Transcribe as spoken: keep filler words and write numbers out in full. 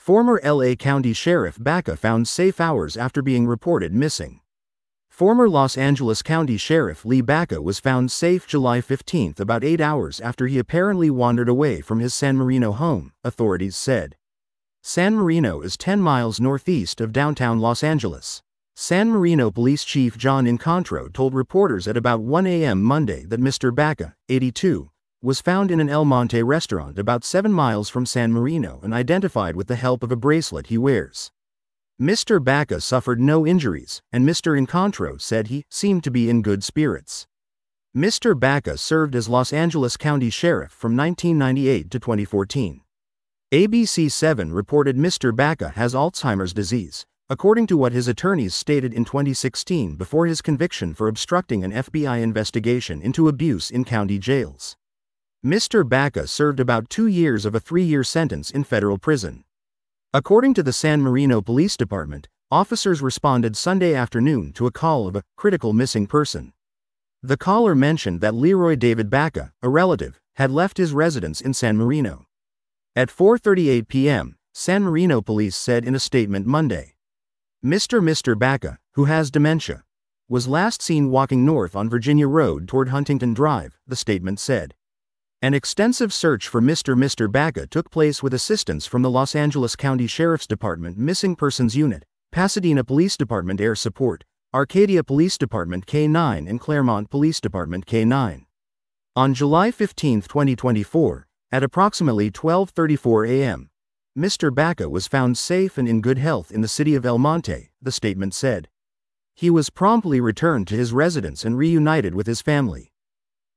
Former L A County Sheriff Baca found safe hours after being reported missing. Former Los Angeles County Sheriff Lee Baca was found safe July fifteenth, about eight hours after he apparently wandered away from his San Marino home, authorities said. San Marino is ten miles northeast of downtown Los Angeles. San Marino Police Chief John Incontro told reporters at about one a m Monday that Mister Baca, eighty-two, was found in an El Monte restaurant about seven miles from San Marino and identified with the help of a bracelet he wears. Mister Baca suffered no injuries, and Mister Incontro said he seemed to be in good spirits. Mister Baca served as Los Angeles County Sheriff from nineteen ninety-eight to twenty fourteen. A B C seven reported Mister Baca has Alzheimer's disease, according to what his attorneys stated in twenty sixteen before his conviction for obstructing an F B I investigation into abuse in county jails. Mister Baca served about two years of a three-year sentence in federal prison. According to the San Marino Police Department, officers responded Sunday afternoon to a call of a critical missing person. The caller mentioned that Leroy David Baca, a relative, had left his residence in San Marino. At four thirty-eight p m, San Marino police said in a statement Monday. Mister Mister Baca, who has dementia, was last seen walking north on Virginia Road toward Huntington Drive, the statement said. An extensive search for Mister Mister Baca took place with assistance from the Los Angeles County Sheriff's Department Missing Persons Unit, Pasadena Police Department Air Support, Arcadia Police Department K nine and Claremont Police Department K nine. On July fifteenth, twenty twenty-four, at approximately twelve thirty-four a m, Mister Baca was found safe and in good health in the city of El Monte, the statement said. He was promptly returned to his residence and reunited with his family.